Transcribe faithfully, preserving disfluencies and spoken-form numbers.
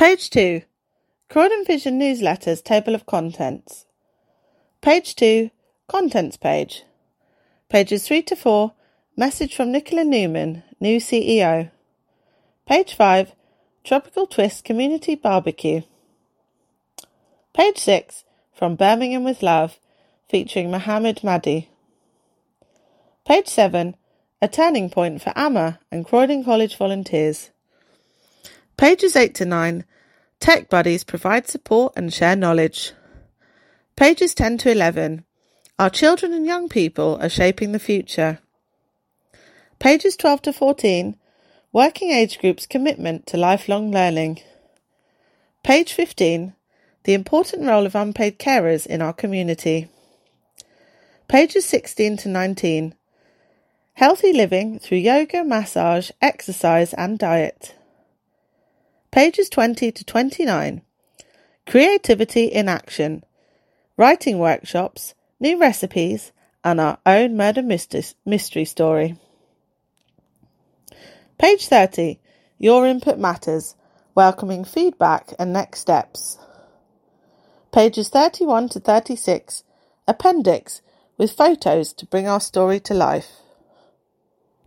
Page two. Croydon Vision Newsletters Table of Contents. Page two. Contents page. Pages three to four. Message from Nicola Newman, new C E O. Page five. Tropical Twist Community Barbecue. Page six. From Birmingham with Love, featuring Mohammed Mahdi. Page seven. A turning point for Amma and Croydon College volunteers. Pages eight to nine. Tech Buddies provide support and share knowledge. Pages ten to eleven. Our children and young people are shaping the future. Pages twelve to fourteen. Working age groups' commitment to lifelong learning. Page fifteen. The important role of unpaid carers in our community. Pages sixteen to nineteen. Healthy living through yoga, massage, exercise and diet. Pages twenty to twenty-nine. Creativity in action. Writing workshops, new recipes and our own murder mystery story. Page thirty. Your input matters. Welcoming feedback and next steps. Pages thirty-one to thirty-six. Appendix with photos to bring our story to life.